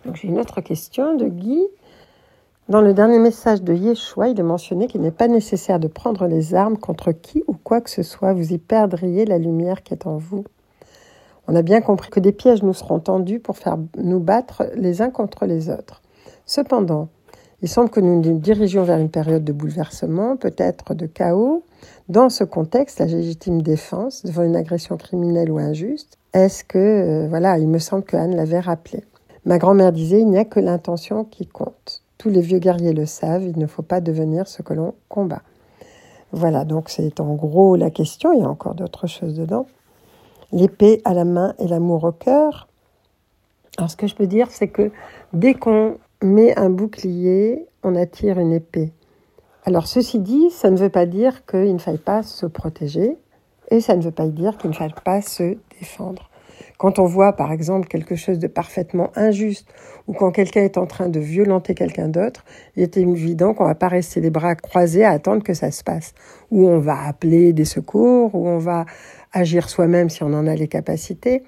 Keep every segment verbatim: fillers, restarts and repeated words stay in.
Donc j'ai une autre question de Guy. Dans le dernier message de Yeshua, il est mentionné qu'il n'est pas nécessaire de prendre les armes contre qui ou quoi que ce soit. Vous y perdriez la lumière qui est en vous. On a bien compris que des pièges nous seront tendus pour faire nous battre les uns contre les autres. Cependant, il semble que nous nous dirigeons vers une période de bouleversement, peut-être de chaos. Dans ce contexte, la légitime défense devant une agression criminelle ou injuste, est-ce que, euh, voilà, il me semble que Anne l'avait rappelé. Ma grand-mère disait, il n'y a que l'intention qui compte. Tous les vieux guerriers le savent, il ne faut pas devenir ce que l'on combat. Voilà, donc c'est en gros la question, il y a encore d'autres choses dedans. L'épée à la main et l'amour au cœur. Alors ce que je peux dire, c'est que dès qu'on met un bouclier, on attire une épée. Alors ceci dit, ça ne veut pas dire qu'il ne faille pas se protéger et ça ne veut pas dire qu'il ne faille pas se défendre. Quand on voit par exemple quelque chose de parfaitement injuste ou quand quelqu'un est en train de violenter quelqu'un d'autre, il est évident qu'on ne va pas rester les bras croisés à attendre que ça se passe. Ou on va appeler des secours, ou on va agir soi-même si on en a les capacités.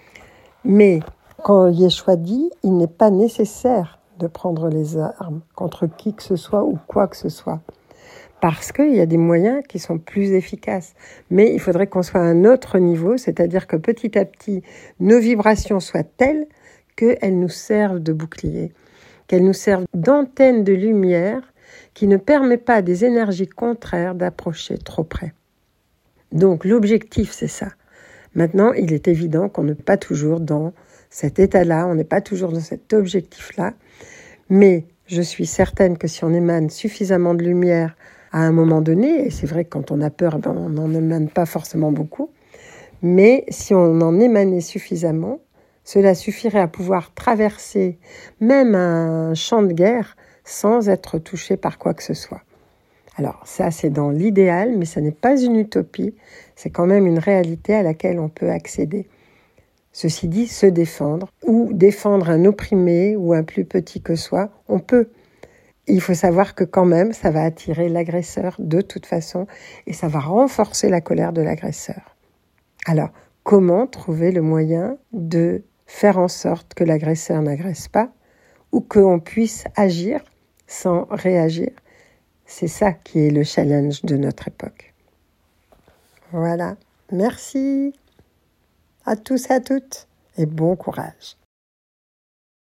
Mais quand Yeshua dit, il n'est pas nécessaire de prendre les armes contre qui que ce soit ou quoi que ce soit. Parce qu'il y a des moyens qui sont plus efficaces. Mais il faudrait qu'on soit à un autre niveau, c'est-à-dire que petit à petit, nos vibrations soient telles qu'elles nous servent de bouclier, qu'elles nous servent d'antenne de lumière qui ne permet pas à des énergies contraires d'approcher trop près. Donc l'objectif, c'est ça. Maintenant, il est évident qu'on n'est pas toujours dans cet état-là, on n'est pas toujours dans cet objectif-là, mais je suis certaine que si on émane suffisamment de lumière à un moment donné, et c'est vrai que quand on a peur, ben on n'en émane pas forcément beaucoup, mais si on en émanait suffisamment, cela suffirait à pouvoir traverser même un champ de guerre sans être touché par quoi que ce soit. Alors ça, c'est dans l'idéal, mais ça n'est pas une utopie, c'est quand même une réalité à laquelle on peut accéder. Ceci dit, se défendre ou défendre un opprimé ou un plus petit que soi, on peut. Il faut savoir que quand même, ça va attirer l'agresseur de toute façon et ça va renforcer la colère de l'agresseur. Alors, comment trouver le moyen de faire en sorte que l'agresseur n'agresse pas ou qu'on puisse agir sans réagir? C'est ça qui est le challenge de notre époque. Voilà, merci à tous et à toutes et bon courage.